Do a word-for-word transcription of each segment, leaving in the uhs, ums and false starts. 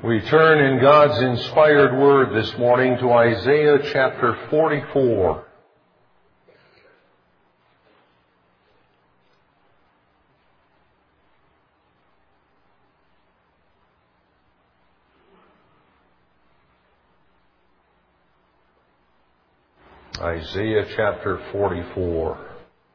We turn in God's inspired word this morning to Isaiah chapter forty-four. Isaiah chapter forty-four.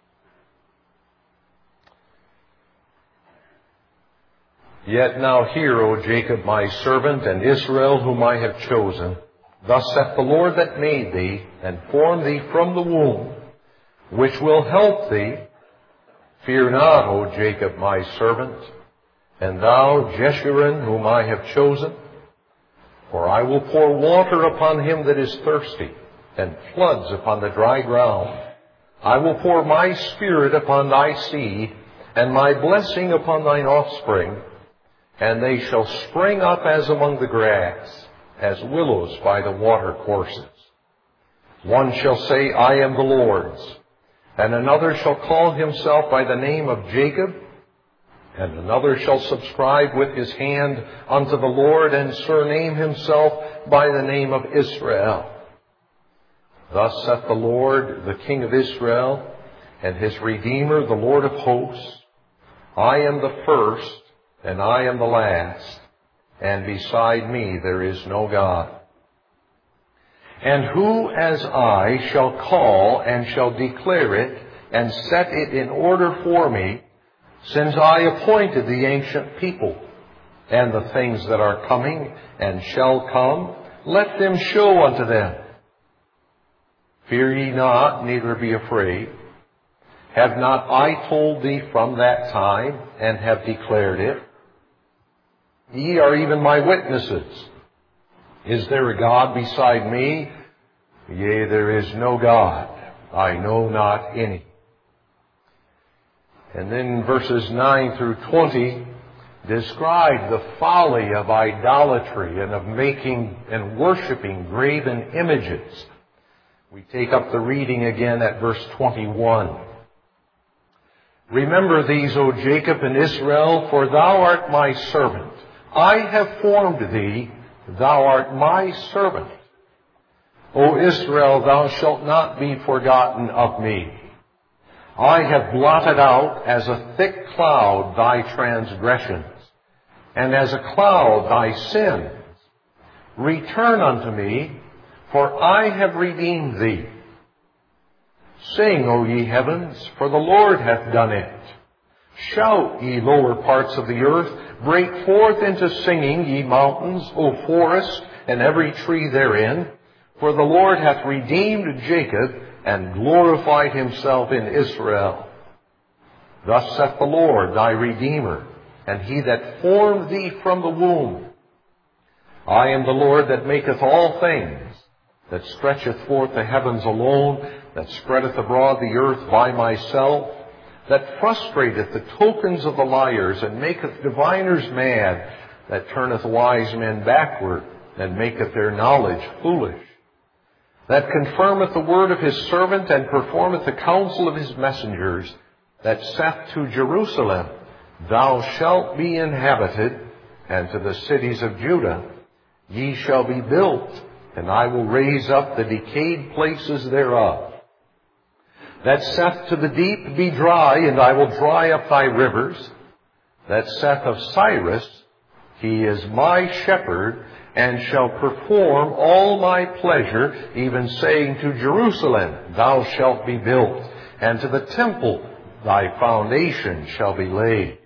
Yet now hear, O Jacob, my servant, and Israel, whom I have chosen. Thus saith the Lord that made thee, and formed thee from the womb, which will help thee. Fear not, O Jacob, my servant, and thou, Jeshurun, whom I have chosen. For I will pour water upon him that is thirsty, and floods upon the dry ground. I will pour my spirit upon thy seed, and my blessing upon thine offspring. And they shall spring up as among the grass, as willows by the water courses. One shall say, I am the Lord's, and another shall call himself by the name of Jacob, and another shall subscribe with his hand unto the Lord, and surname himself by the name of Israel. Thus saith the Lord, the King of Israel, and his Redeemer, the Lord of hosts, I am the first, and I am the last, and beside me there is no God. And who as I shall call and shall declare it, and set it in order for me, since I appointed the ancient people, and the things that are coming and shall come, let them show unto them. Fear ye not, neither be afraid. Have not I told thee from that time, and have declared it? Ye are even my witnesses. Is there a God beside me? Yea, there is no God. I know not any. And then verses nine through twenty describe the folly of idolatry and of making and worshiping graven images. We take up the reading again at verse twenty-one. Remember these, O Jacob and Israel, for thou art my servant. I have formed thee, thou art my servant. O Israel, thou shalt not be forgotten of me. I have blotted out as a thick cloud thy transgressions, and as a cloud thy sins. Return unto me, for I have redeemed thee. Sing, O ye heavens, for the Lord hath done it. Shout, ye lower parts of the earth. Break forth into singing, ye mountains, O forest, and every tree therein. For the Lord hath redeemed Jacob, and glorified himself in Israel. Thus saith the Lord, thy Redeemer, and he that formed thee from the womb. I am the Lord that maketh all things, that stretcheth forth the heavens alone, that spreadeth abroad the earth by myself, that frustrateth the tokens of the liars, and maketh diviners mad, that turneth wise men backward, and maketh their knowledge foolish, that confirmeth the word of his servant, and performeth the counsel of his messengers, that saith to Jerusalem, Thou shalt be inhabited, and to the cities of Judah, Ye shall be built, and I will raise up the decayed places thereof. That saith to the deep, Be dry, and I will dry up thy rivers. That saith of Cyrus, He is my shepherd, and shall perform all my pleasure, even saying to Jerusalem, Thou shalt be built, and to the temple thy foundation shall be laid.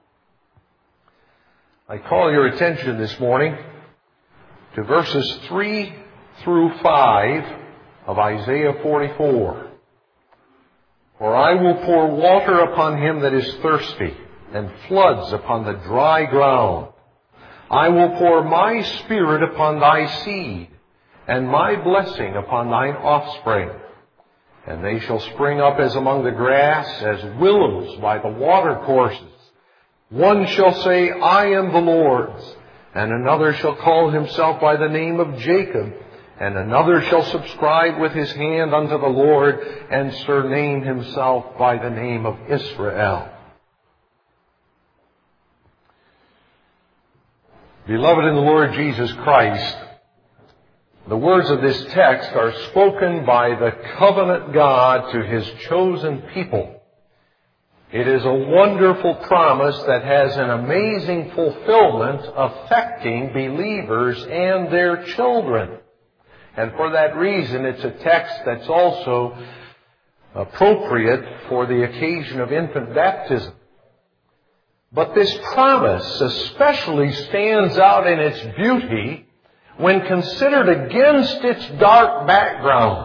I call your attention this morning to verses three through five of Isaiah forty-four. For I will pour water upon him that is thirsty, and floods upon the dry ground. I will pour my spirit upon thy seed, and my blessing upon thine offspring. And they shall spring up as among the grass, as willows by the water courses. One shall say, I am the Lord's, and another shall call himself by the name of Jacob, and another shall subscribe with his hand unto the Lord, and surname himself by the name of Israel. Beloved in the Lord Jesus Christ, the words of this text are spoken by the covenant God to His chosen people. It is a wonderful promise that has an amazing fulfillment affecting believers and their children. And for that reason, it's a text that's also appropriate for the occasion of infant baptism. But this promise especially stands out in its beauty when considered against its dark background.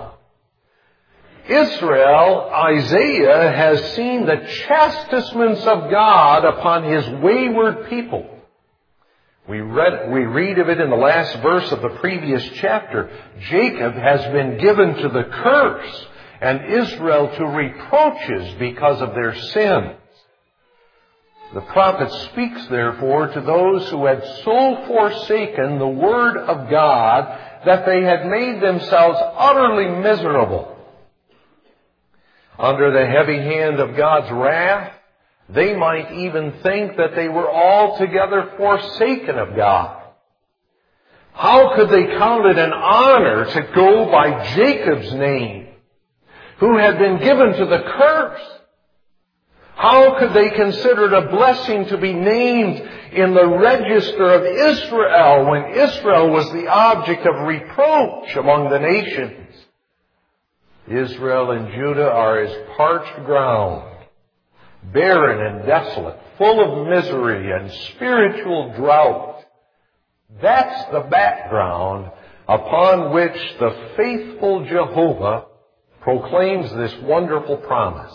Israel, Isaiah, has seen the chastisements of God upon His wayward people. We read, we read of it in the last verse of the previous chapter. Jacob has been given to the curse, and Israel to reproaches because of their sins. The prophet speaks, therefore, to those who had so forsaken the Word of God that they had made themselves utterly miserable. Under the heavy hand of God's wrath, they might even think that they were altogether forsaken of God. How could they count it an honor to go by Jacob's name, who had been given to the curse? How could they consider it a blessing to be named in the register of Israel when Israel was the object of reproach among the nations? Israel and Judah are as parched ground, barren and desolate, full of misery and spiritual drought. That's the background upon which the faithful Jehovah proclaims this wonderful promise.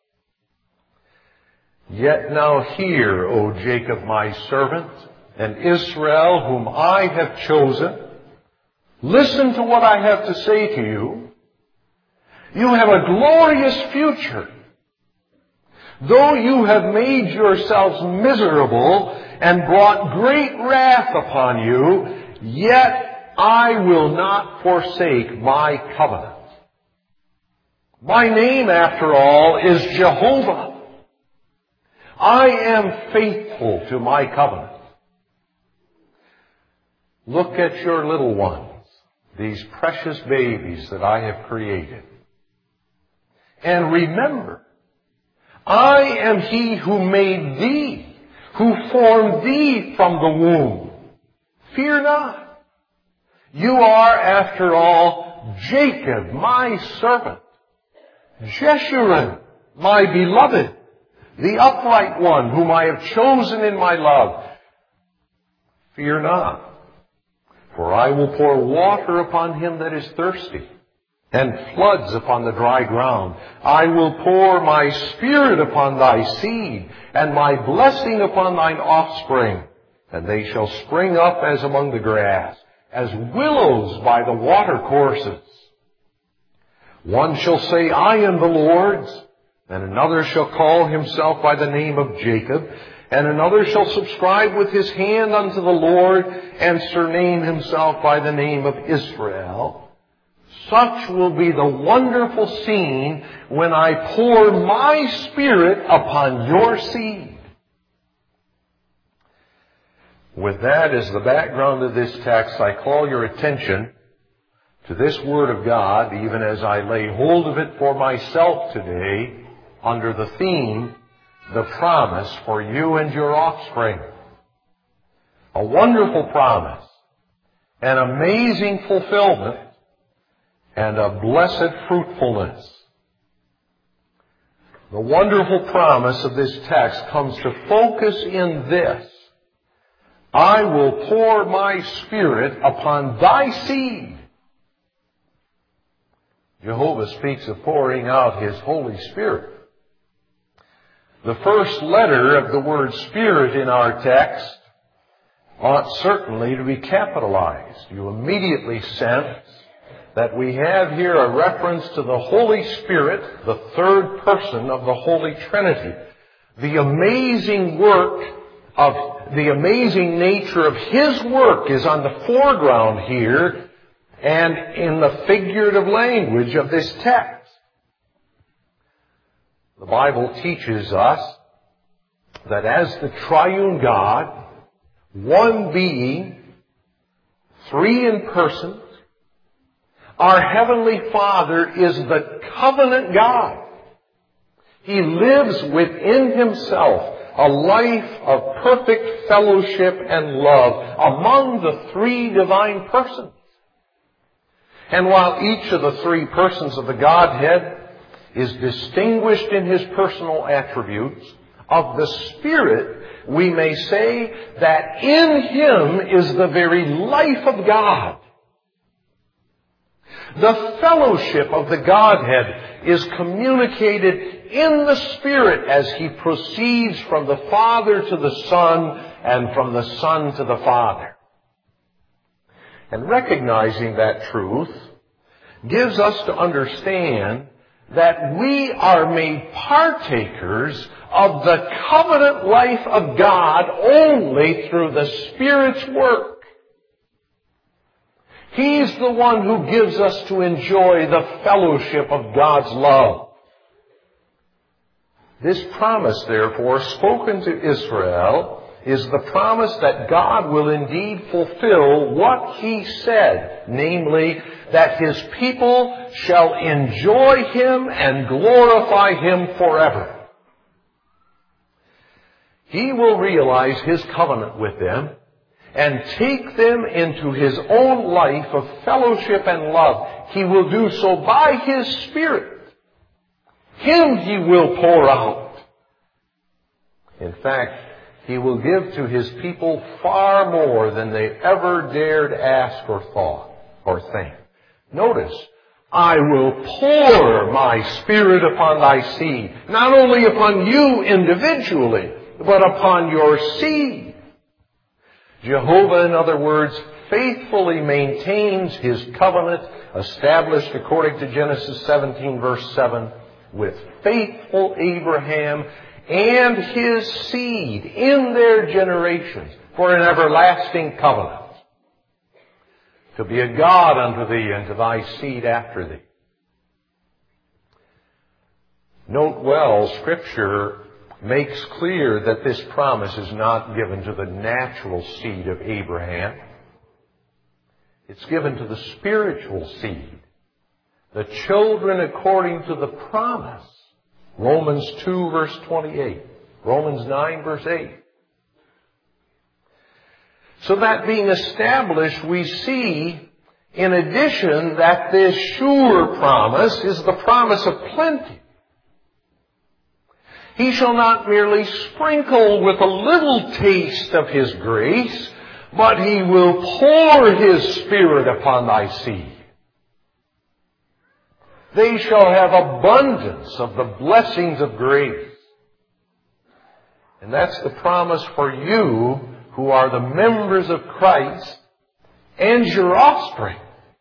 Yet now hear, O Jacob my servant, and Israel whom I have chosen. Listen to what I have to say to you. You have a glorious future. Though you have made yourselves miserable and brought great wrath upon you, yet I will not forsake my covenant. My name, after all, is Jehovah. I am faithful to my covenant. Look at your little ones, these precious babies that I have created. And remember, I am He who made thee, who formed thee from the womb. Fear not. You are, after all, Jacob, my servant, Jeshurun, my beloved, the upright one whom I have chosen in my love. Fear not, for I will pour water upon him that is thirsty, and floods upon the dry ground. I will pour my Spirit upon thy seed, and my blessing upon thine offspring. And they shall spring up as among the grass, as willows by the watercourses. One shall say, I am the Lord's, and another shall call himself by the name of Jacob, and another shall subscribe with his hand unto the Lord, and surname himself by the name of Israel. Such will be the wonderful scene when I pour my Spirit upon your seed. With that as the background of this text, I call your attention to this Word of God, even as I lay hold of it for myself today, under the theme, the promise for you and your offspring. A wonderful promise, an amazing fulfillment, and a blessed fruitfulness. The wonderful promise of this text comes to focus in this: I will pour my Spirit upon thy seed. Jehovah speaks of pouring out His Holy Spirit. The first letter of the word Spirit in our text ought certainly to be capitalized. You immediately sense that we have here a reference to the Holy Spirit, the third person of the Holy Trinity. The amazing work of, the amazing nature of His work is on the foreground here and in the figurative language of this text. The Bible teaches us that as the triune God one being, three in persons. Our Heavenly Father is the covenant God. He lives within Himself a life of perfect fellowship and love among the three divine persons. And while each of the three persons of the Godhead is distinguished in His personal attributes, of the Spirit we may say that in Him is the very life of God. The fellowship of the Godhead is communicated in the Spirit as He proceeds from the Father to the Son and from the Son to the Father. And recognizing that truth gives us to understand that we are made partakers of the covenant life of God only through the Spirit's work. He's the one who gives us to enjoy the fellowship of God's love. This promise, therefore, spoken to Israel, is the promise that God will indeed fulfill what He said, namely, that His people shall enjoy Him and glorify Him forever. He will realize His covenant with them and take them into His own life of fellowship and love. He will do so by His Spirit. Him He will pour out. In fact, He will give to His people far more than they ever dared ask or thought or think. Notice, I will pour my Spirit upon thy seed, not only upon you individually, but upon your seed. Jehovah, in other words, faithfully maintains His covenant established according to Genesis seventeen verse seven with faithful Abraham and his seed in their generations for an everlasting covenant, to be a God unto thee and to thy seed after thee. Note well, Scripture makes clear that this promise is not given to the natural seed of Abraham. It's given to the spiritual seed, the children according to the promise. Romans two verse twenty-eight. Romans nine verse eight. So that being established, we see, in addition, that this sure promise is the promise of plenty. He shall not merely sprinkle with a little taste of His grace, but He will pour His Spirit upon thy seed. They shall have abundance of the blessings of grace. And that's the promise for you who are the members of Christ and your offspring.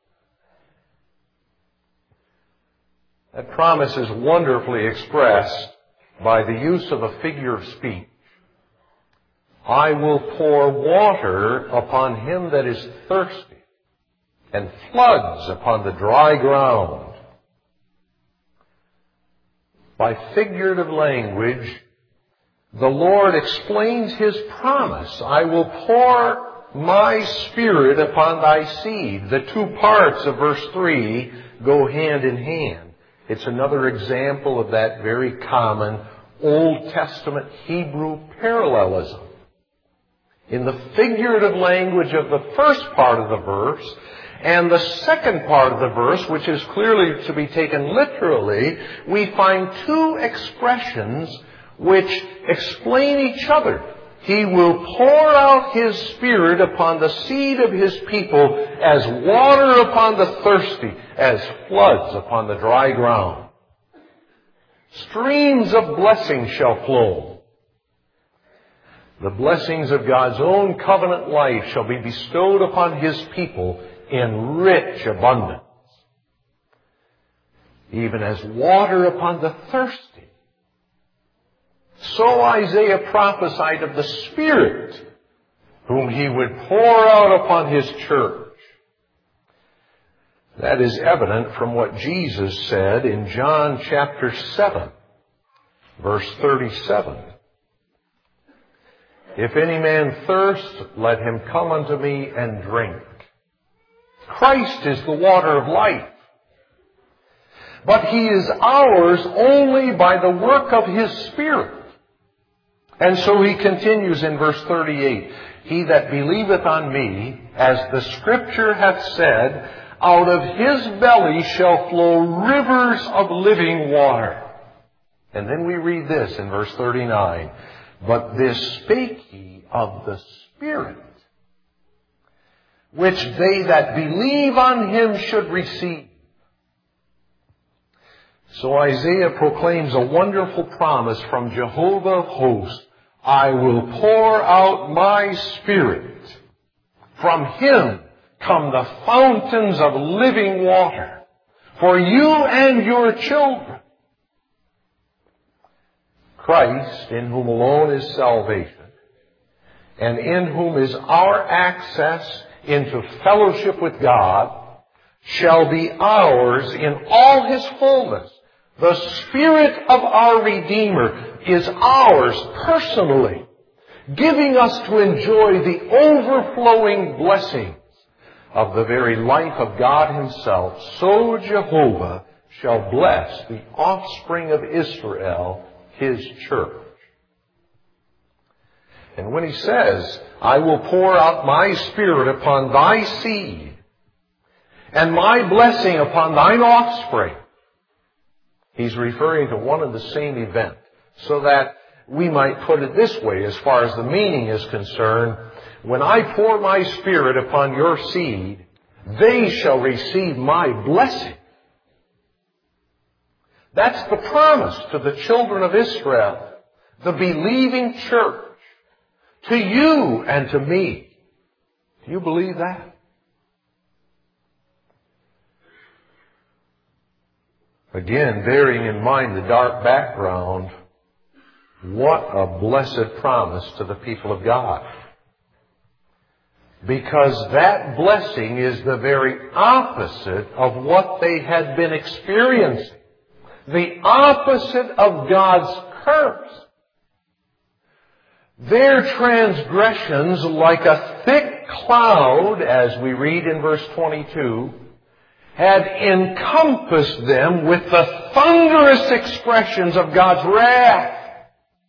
That promise is wonderfully expressed by the use of a figure of speech. I will pour water upon him that is thirsty, and floods upon the dry ground. By figurative language, the Lord explains His promise. I will pour my Spirit upon thy seed. The two parts of verse three go hand in hand. It's another example of that very common Old Testament Hebrew parallelism. In the figurative language of the first part of the verse and the second part of the verse, which is clearly to be taken literally, we find two expressions which explain each other. He will pour out His Spirit upon the seed of His people as water upon the thirsty, as floods upon the dry ground. Streams of blessing shall flow. The blessings of God's own covenant life shall be bestowed upon His people in rich abundance, even as water upon the thirsty. So Isaiah prophesied of the Spirit, whom He would pour out upon His church. That is evident from what Jesus said in John chapter seven, verse thirty-seven. If any man thirst, let him come unto me and drink. Christ is the water of life. But He is ours only by the work of His Spirit. And so He continues in verse thirty-eight, He that believeth on me, as the Scripture hath said, out of his belly shall flow rivers of living water. And then we read this in verse thirty-nine, but this spake he of the Spirit, which they that believe on Him should receive. So Isaiah proclaims a wonderful promise from Jehovah of hosts. I will pour out my Spirit. From Him come the fountains of living water for you and your children. Christ, in whom alone is salvation, and in whom is our access into fellowship with God, shall be ours in all His fullness. The Spirit of our Redeemer is ours personally, giving us to enjoy the overflowing blessings of the very life of God Himself. So Jehovah shall bless the offspring of Israel, His church. And when He says, I will pour out my Spirit upon thy seed, and my blessing upon thine offspring, He's referring to one and the same event, so that we might put it this way as far as the meaning is concerned. When I pour my Spirit upon your seed, they shall receive my blessing. That's the promise to the children of Israel, the believing church, to you and to me. Do you believe that? Again, bearing in mind the dark background, what a blessed promise to the people of God. Because that blessing is the very opposite of what they had been experiencing. The opposite of God's curse. Their transgressions, like a thick cloud, as we read in verse twenty-two, had encompassed them with the thunderous expressions of God's wrath.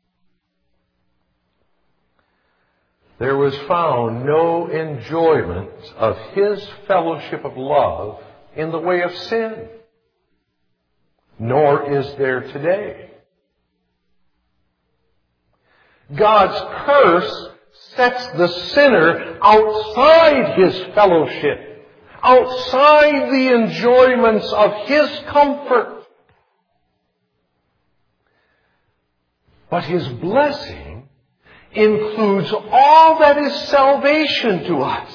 There was found no enjoyment of His fellowship of love in the way of sin, nor is there today. God's curse sets the sinner outside His fellowship, outside the enjoyments of His comfort. But His blessing includes all that is salvation to us.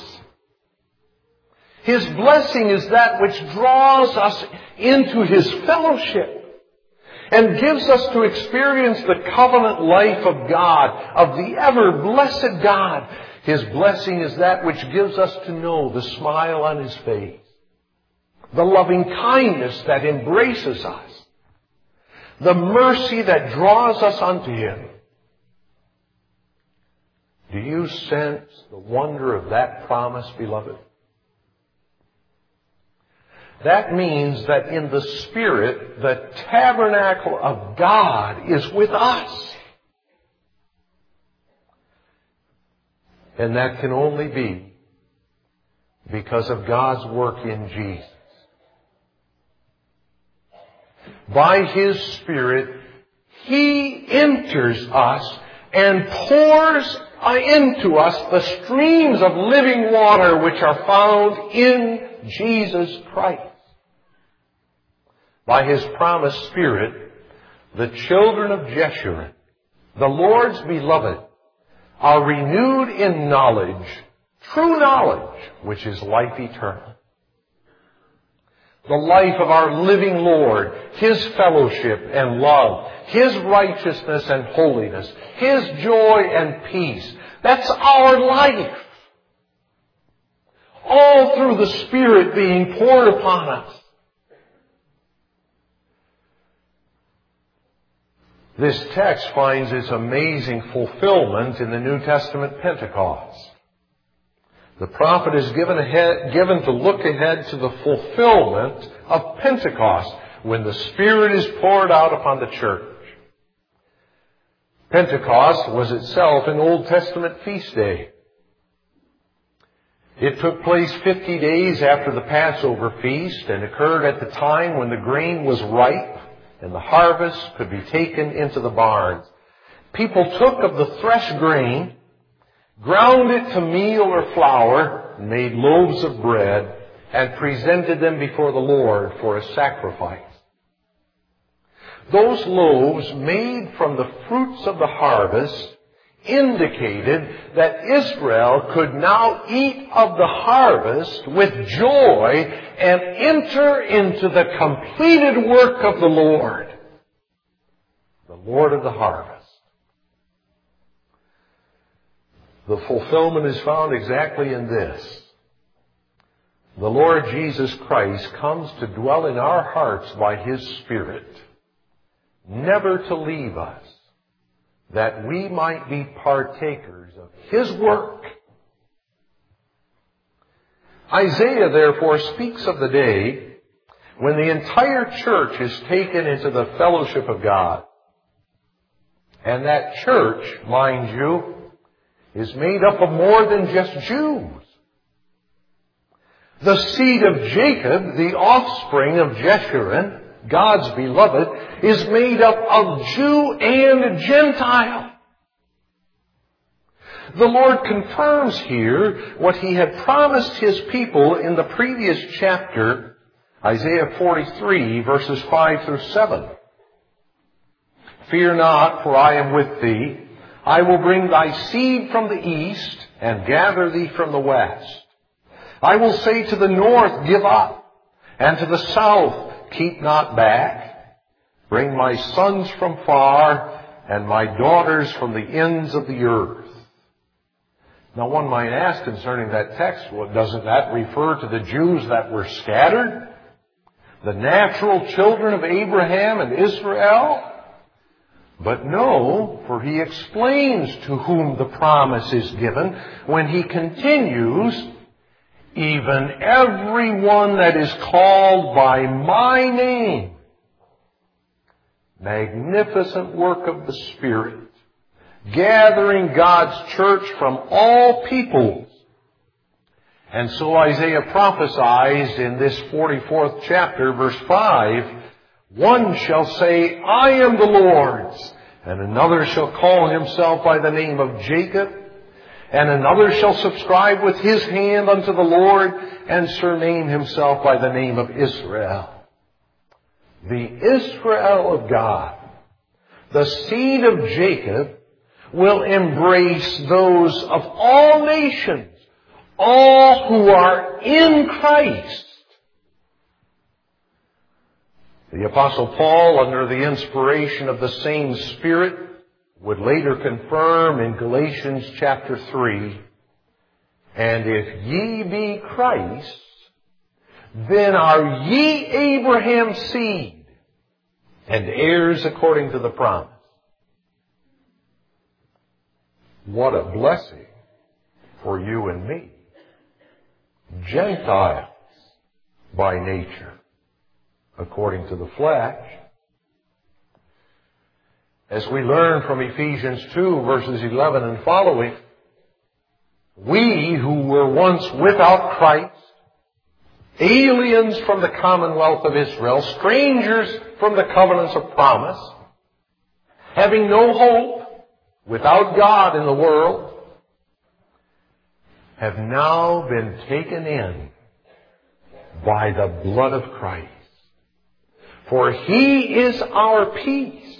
His blessing is that which draws us into His fellowship and gives us to experience the covenant life of God, of the ever-blessed God. His blessing is that which gives us to know the smile on His face, the loving kindness that embraces us, the mercy that draws us unto Him. Do you sense the wonder of that promise, beloved? That means that in the Spirit, the tabernacle of God is with us. And that can only be because of God's work in Jesus. By His Spirit, He enters us and pours into us the streams of living water which are found in Jesus Christ. By His promised Spirit, the children of Jeshurun, the Lord's beloved, are renewed in knowledge, true knowledge, which is life eternal. The life of our living Lord, His fellowship and love, His righteousness and holiness, His joy and peace. That's our life. All through the Spirit being poured upon us. This text finds its amazing fulfillment in the New Testament Pentecost. The prophet is given, ahead, given to look ahead to the fulfillment of Pentecost, when the Spirit is poured out upon the church. Pentecost was itself an Old Testament feast day. It took place fifty days after the Passover feast and occurred at the time when the grain was ripe and the harvest could be taken into the barns. People took of the threshed grain, ground it to meal or flour, made loaves of bread, and presented them before the Lord for a sacrifice. Those loaves made from the fruits of the harvest indicated that Israel could now eat of the harvest with joy and enter into the completed work of the Lord, the Lord of the harvest. The fulfillment is found exactly in this. The Lord Jesus Christ comes to dwell in our hearts by His Spirit, never to leave us, that we might be partakers of His work. Isaiah, therefore, speaks of the day when the entire church is taken into the fellowship of God. And that church, mind you, is made up of more than just Jews. The seed of Jacob, the offspring of Jeshurun, God's beloved, is made up of Jew and Gentile. The Lord confirms here what He had promised His people in the previous chapter, Isaiah forty-three, verses five through seven. Fear not, for I am with thee. I will bring thy seed from the east and gather thee from the west. I will say to the north, give up, and to the south, keep not back. Bring my sons from far, and my daughters from the ends of the earth. Now one might ask concerning that text, well, doesn't that refer to the Jews that were scattered? The natural children of Abraham and Israel? But no, for He explains to whom the promise is given when He continues, even everyone that is called by my name. Magnificent work of the Spirit, gathering God's church from all peoples. And so Isaiah prophesies in this forty-fourth chapter, verse five, one shall say, I am the Lord's, and another shall call himself by the name of Jacob, and another shall subscribe with his hand unto the Lord, and surname himself by the name of Israel. The Israel of God, the seed of Jacob, will embrace those of all nations, all who are in Christ. The Apostle Paul, under the inspiration of the same Spirit, would later confirm in Galatians chapter three, and if ye be Christ, then are ye Abraham's seed, and heirs according to the promise. What a blessing for you and me, Gentiles by nature, according to the flesh. As we learn from Ephesians two, verses eleven and following, we who were once without Christ, aliens from the commonwealth of Israel, strangers from the covenants of promise, having no hope, without God in the world, have now been taken in by the blood of Christ. For He is our peace,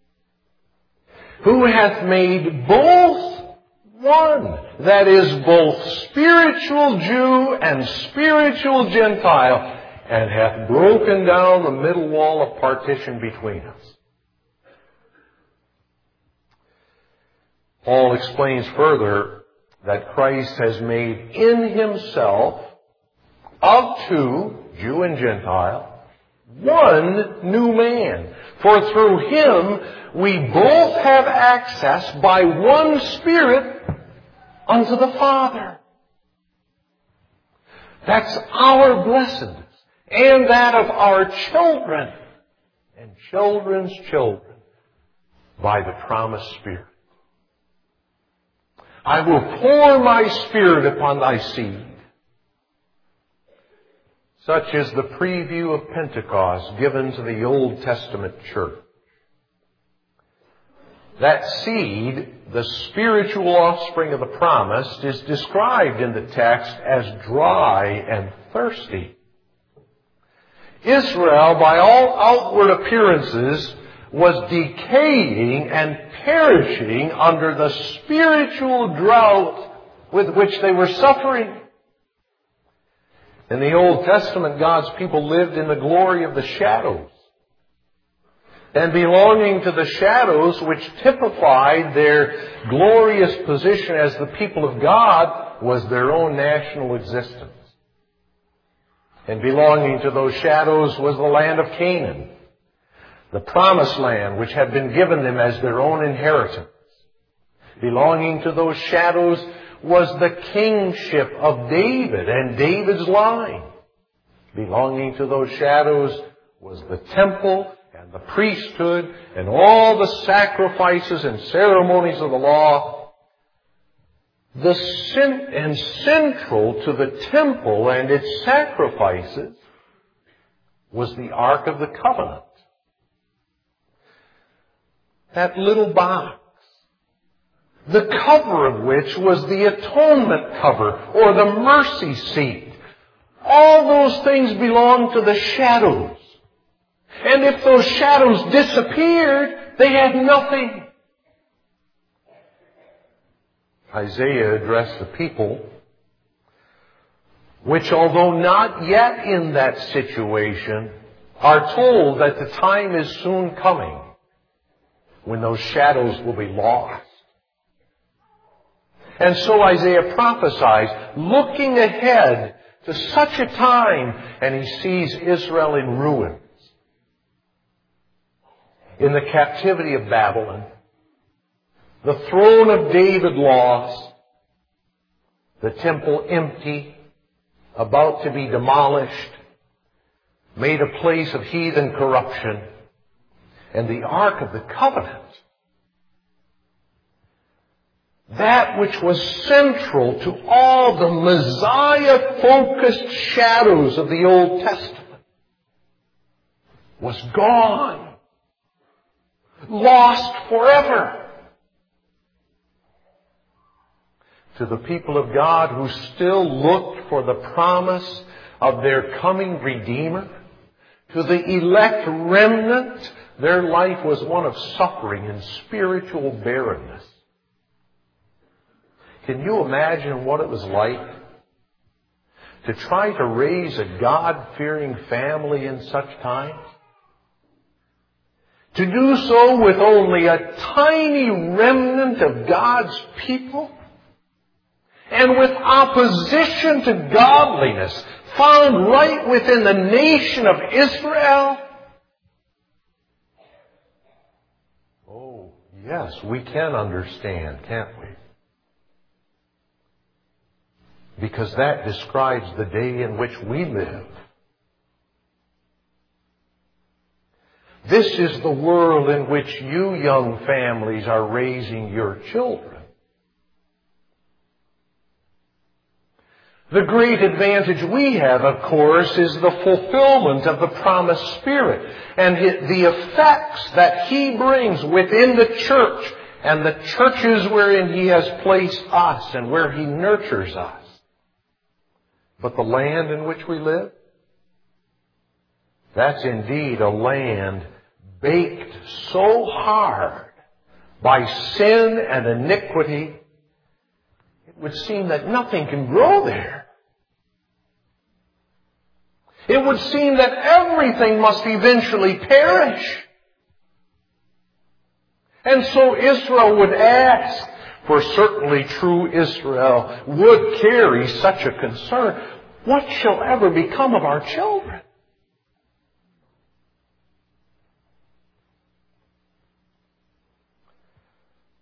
who hath made both one, that is, both spiritual Jew and spiritual Gentile, and hath broken down the middle wall of partition between us. Paul explains further that Christ has made in Himself, of two, Jew and Gentile, one new man. For through him we both have access by one Spirit unto the Father. That's our blessedness and that of our children and children's children by the promised Spirit. I will pour my Spirit upon thy seed. Such is the preview of Pentecost given to the Old Testament church. That seed, the spiritual offspring of the promise, is described in the text as dry and thirsty. Israel, by all outward appearances, was decaying and perishing under the spiritual drought with which they were suffering. In the Old Testament, God's people lived in the glory of the shadows. And belonging to the shadows, which typified their glorious position as the people of God, was their own national existence. And belonging to those shadows was the land of Canaan, the promised land which had been given them as their own inheritance. Belonging to those shadows was the kingship of David and David's line. Belonging to those shadows was the temple and the priesthood and all the sacrifices and ceremonies of the law. The sin- and central to the temple and its sacrifices was the Ark of the Covenant. That little box, the cover of which was the atonement cover or the mercy seat. All those things belonged to the shadows. And if those shadows disappeared, they had nothing. Isaiah addressed the people, which, although not yet in that situation, are told that the time is soon coming when those shadows will be lost. And so Isaiah prophesies, looking ahead to such a time, and he sees Israel in ruins, in the captivity of Babylon, the throne of David lost, the temple empty, about to be demolished, made a place of heathen corruption, and the Ark of the Covenant, that which was central to all the Messiah-focused shadows of the Old Testament, was gone, lost forever. To the people of God who still looked for the promise of their coming Redeemer, to the elect remnant, their life was one of suffering and spiritual barrenness. Can you imagine what it was like to try to raise a God-fearing family in such times? To do so with only a tiny remnant of God's people? And with opposition to godliness found right within the nation of Israel? Oh, yes, we can understand, can't we? Because that describes the day in which we live. This is the world in which you young families are raising your children. The great advantage we have, of course, is the fulfillment of the promised Spirit and the effects that He brings within the church and the churches wherein He has placed us and where He nurtures us. But the land in which we live, that's indeed a land baked so hard by sin and iniquity, it would seem that nothing can grow there. It would seem that everything must eventually perish. And so Israel would ask, for certainly true Israel would carry such a concern, what shall ever become of our children?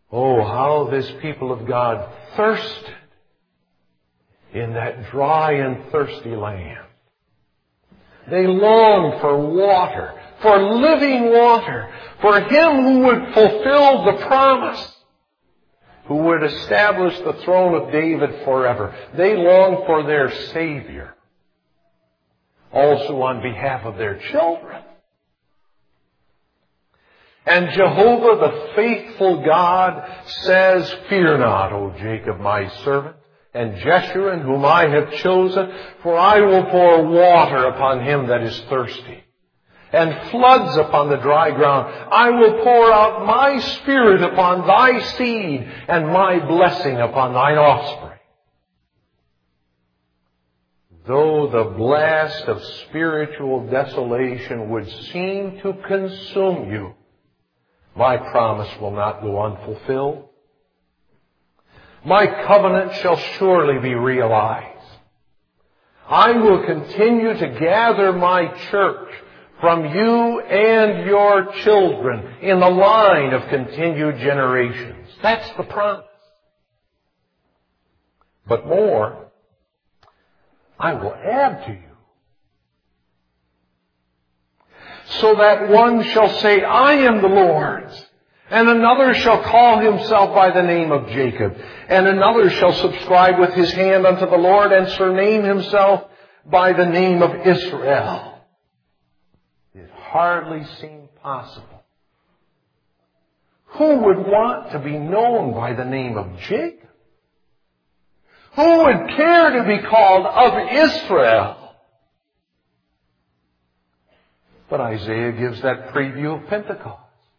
Oh, how this people of God thirsted in that dry and thirsty land. They longed for water, for living water, for Him who would fulfill the promise, who would establish the throne of David forever. They longed for their Savior, also on behalf of their children. And Jehovah, the faithful God, says, "Fear not, O Jacob, my servant, and Jeshurun, whom I have chosen, for I will pour water upon him that is thirsty, and floods upon the dry ground. I will pour out my Spirit upon thy seed, and my blessing upon thine offspring." Though the blast of spiritual desolation would seem to consume you, my promise will not go unfulfilled. My covenant shall surely be realized. I will continue to gather my church from you and your children in the line of continued generations. That's the promise. But more, I will add to you, so that one shall say, "I am the Lord's," and another shall call himself by the name of Jacob, and another shall subscribe with his hand unto the Lord, and surname himself by the name of Israel. It hardly seemed possible. Who would want to be known by the name of Jacob? Who would care to be called of Israel? But Isaiah gives that preview of Pentecost.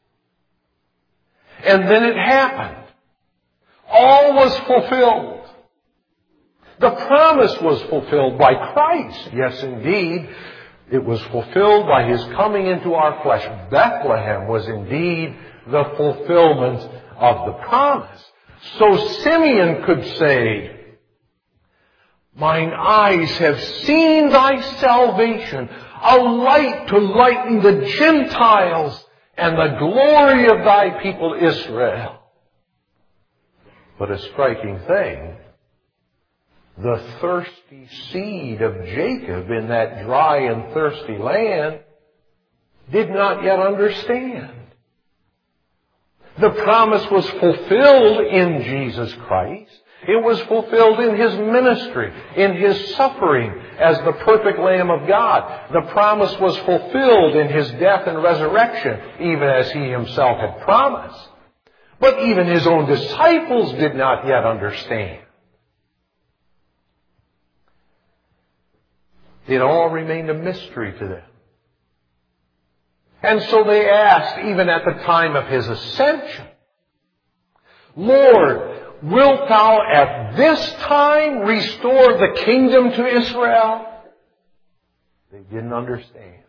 And then it happened. All was fulfilled. The promise was fulfilled by Christ. Yes, indeed. It was fulfilled by His coming into our flesh. Bethlehem was indeed the fulfillment of the promise. So Simeon could say, "Mine eyes have seen thy salvation, a light to lighten the Gentiles, and the glory of thy people Israel." But a striking thing, the thirsty seed of Jacob in that dry and thirsty land did not yet understand. The promise was fulfilled in Jesus Christ. It was fulfilled in His ministry, in His suffering as the perfect Lamb of God. The promise was fulfilled in His death and resurrection, even as He Himself had promised. But even His own disciples did not yet understand. It all remained a mystery to them. And so they asked, even at the time of His ascension, "Lord, wilt thou at this time restore the kingdom to Israel?" They didn't understand.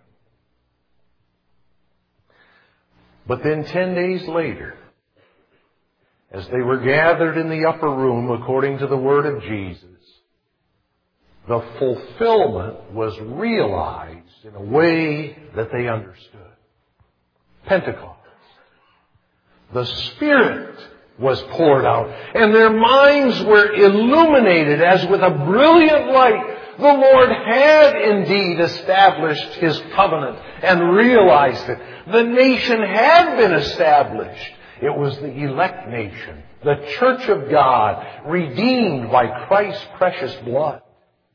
But then ten days later, as they were gathered in the upper room according to the word of Jesus, the fulfillment was realized in a way that they understood. Pentecost. The Spirit was poured out, and their minds were illuminated as with a brilliant light. The Lord had indeed established His covenant and realized it. The nation had been established. It was the elect nation, the church of God, redeemed by Christ's precious blood.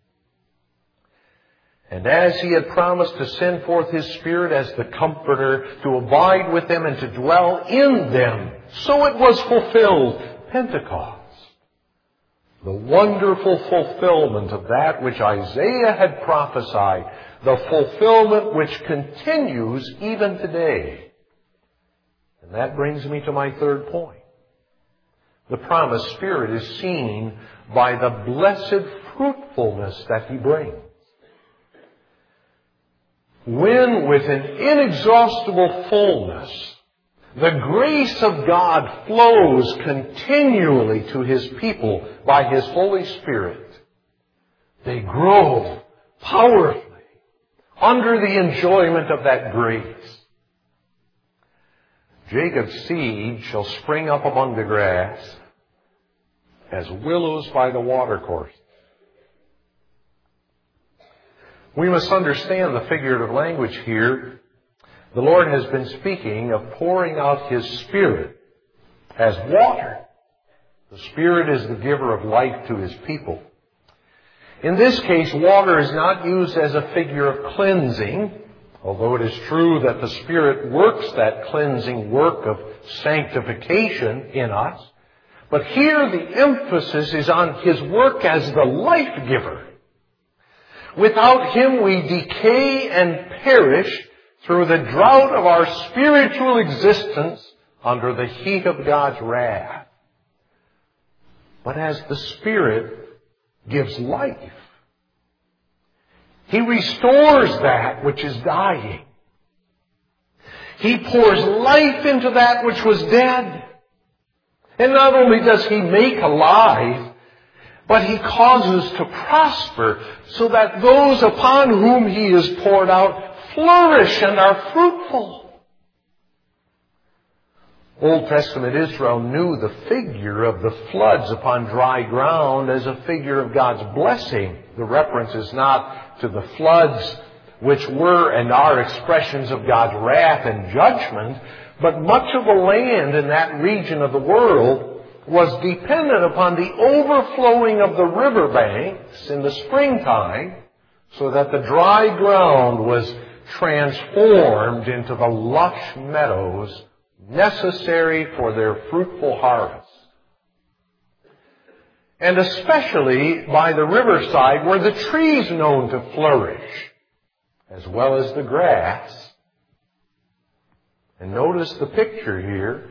And as He had promised to send forth His Spirit as the Comforter to abide with them and to dwell in them, so it was fulfilled. Pentecost. The wonderful fulfillment of that which Isaiah had prophesied. The fulfillment which continues even today. And that brings me to my third point. The promised Spirit is seen by the blessed fruitfulness that He brings. When with an inexhaustible fullness, the grace of God flows continually to His people by His Holy Spirit, they grow powerfully under the enjoyment of that grace. Jacob's seed shall spring up among the grass as willows by the watercourse. We must understand the figurative language here. The Lord has been speaking of pouring out His Spirit as water. The Spirit is the giver of life to His people. In this case, water is not used as a figure of cleansing, although it is true that the Spirit works that cleansing work of sanctification in us. But here the emphasis is on His work as the life giver. Without Him we decay and perish through the drought of our spiritual existence under the heat of God's wrath. But as the Spirit gives life, He restores that which is dying. He pours life into that which was dead. And not only does He make alive, but He causes to prosper so that those upon whom He is poured out flourish and are fruitful. Old Testament Israel knew the figure of the floods upon dry ground as a figure of God's blessing. The reference is not to the floods which were and are expressions of God's wrath and judgment, but much of the land in that region of the world was dependent upon the overflowing of the riverbanks in the springtime, so that the dry ground was transformed into the lush meadows necessary for their fruitful harvest. And especially by the riverside were the trees known to flourish, as well as the grass. And notice the picture here.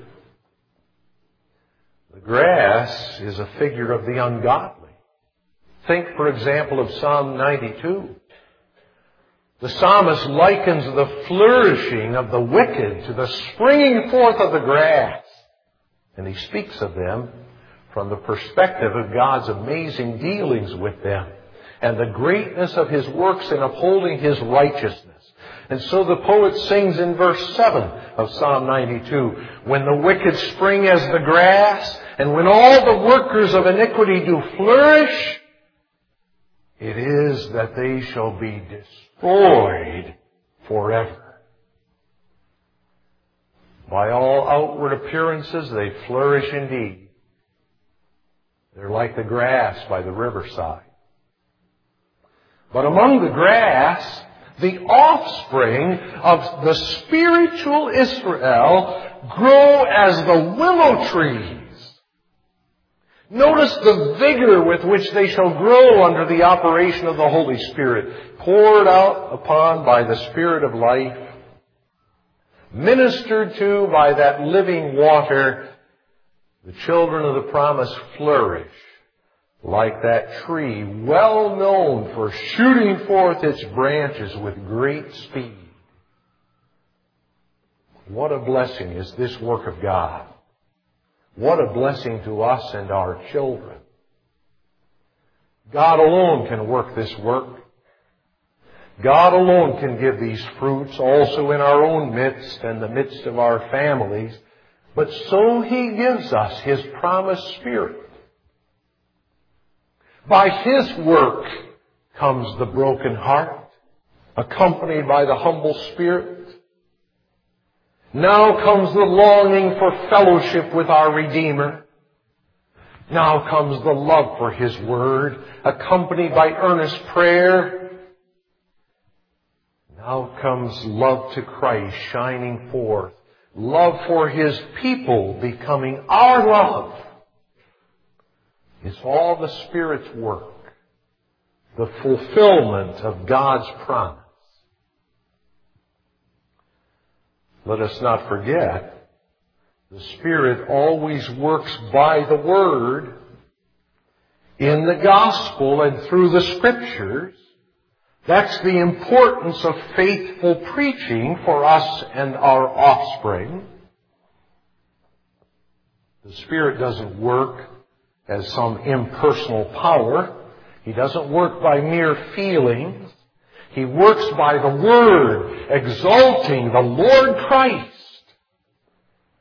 The grass is a figure of the ungodly. Think, for example, of Psalm ninety-two. The psalmist likens the flourishing of the wicked to the springing forth of the grass. And he speaks of them from the perspective of God's amazing dealings with them and the greatness of His works in upholding His righteousness. And so the poet sings in verse seven of Psalm ninety-two, when the wicked spring as the grass, and when all the workers of iniquity do flourish, it is that they shall be destroyed forever. By all outward appearances, they flourish indeed. They're like the grass by the riverside. But among the grass, the offspring of the spiritual Israel grow as the willow trees. Notice the vigor with which they shall grow under the operation of the Holy Spirit, poured out upon by the Spirit of life, ministered to by that living water. The children of the promise flourish like that tree, well known for shooting forth its branches with great speed. What a blessing is this work of God. What a blessing to us and our children. God alone can work this work. God alone can give these fruits also in our own midst and the midst of our families. But so He gives us His promised Spirit. By His work comes the broken heart, accompanied by the humble spirit. Now comes the longing for fellowship with our Redeemer. Now comes the love for His Word, accompanied by earnest prayer. Now comes love to Christ shining forth. Love for His people becoming our love. It's all the Spirit's work. The fulfillment of God's promise. Let us not forget, the Spirit always works by the Word, in the Gospel and through the Scriptures. That's the importance of faithful preaching for us and our offspring. The Spirit doesn't work as some impersonal power. He doesn't work by mere feelings. He works by the Word, exalting the Lord Christ.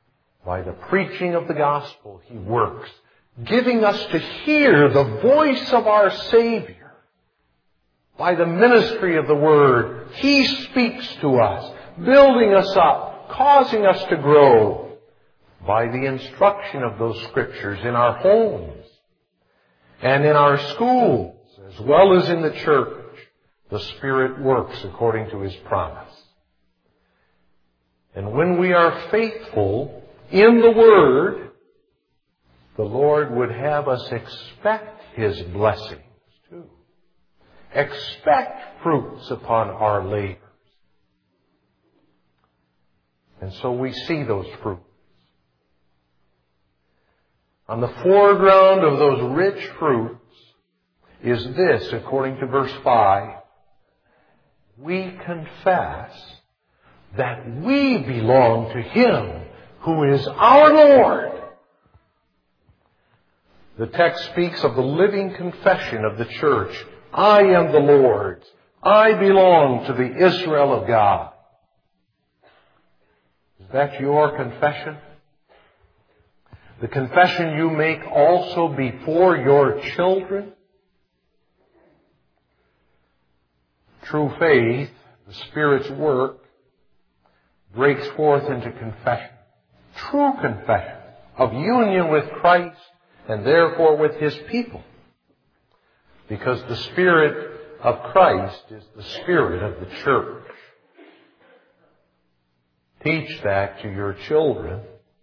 By the preaching of the gospel, He works, giving us to hear the voice of our Savior. By the ministry of the Word, He speaks to us, building us up, causing us to grow. By the instruction of those Scriptures in our homes and in our schools, as well as in the church, the Spirit works according to His promise. And when we are faithful in the Word, the Lord would have us expect His blessings too. Expect fruits upon our labors. And so we see those fruits. On the foreground of those rich fruits is this, according to verse five. We confess that we belong to Him who is our Lord. The text speaks of the living confession of the church. I am the Lord's. I belong to the Israel of God. Is that your confession? The confession you make also before your children? True faith, the Spirit's work, breaks forth into confession. True confession of union with Christ and therefore with His people. Because the Spirit of Christ is the Spirit of the church. Teach that to your children.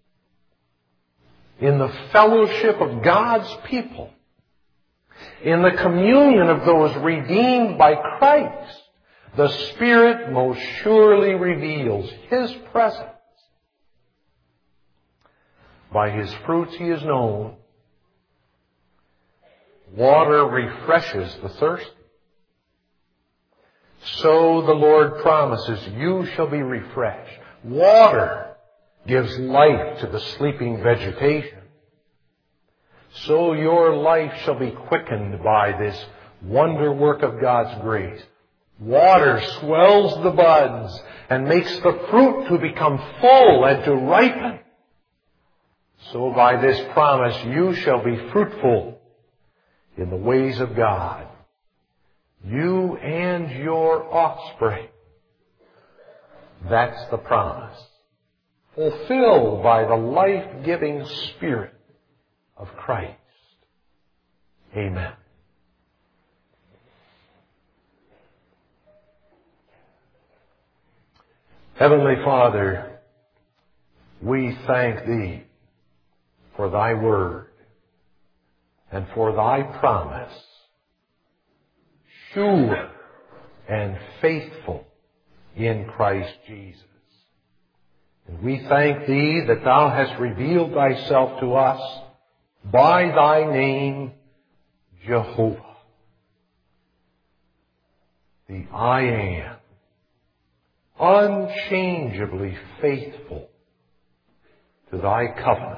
In the fellowship of God's people, in the communion of those redeemed by Christ, the Spirit most surely reveals His presence. By His fruits He is known. Water refreshes the thirsty. So the Lord promises, you shall be refreshed. Water gives life to the sleeping vegetation. So your life shall be quickened by this wonder work of God's grace. Water swells the buds and makes the fruit to become full and to ripen. So by this promise you shall be fruitful in the ways of God, you and your offspring. That's the promise, fulfilled by the life-giving Spirit of Christ. Amen. Heavenly Father, we thank Thee for Thy Word and for Thy promise, sure and faithful in Christ Jesus. And we thank Thee that Thou hast revealed Thyself to us by Thy name, Jehovah, the I Am, unchangeably faithful to Thy covenant.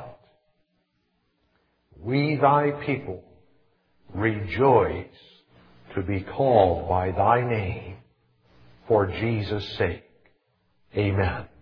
We, Thy people, rejoice to be called by Thy name for Jesus' sake. Amen.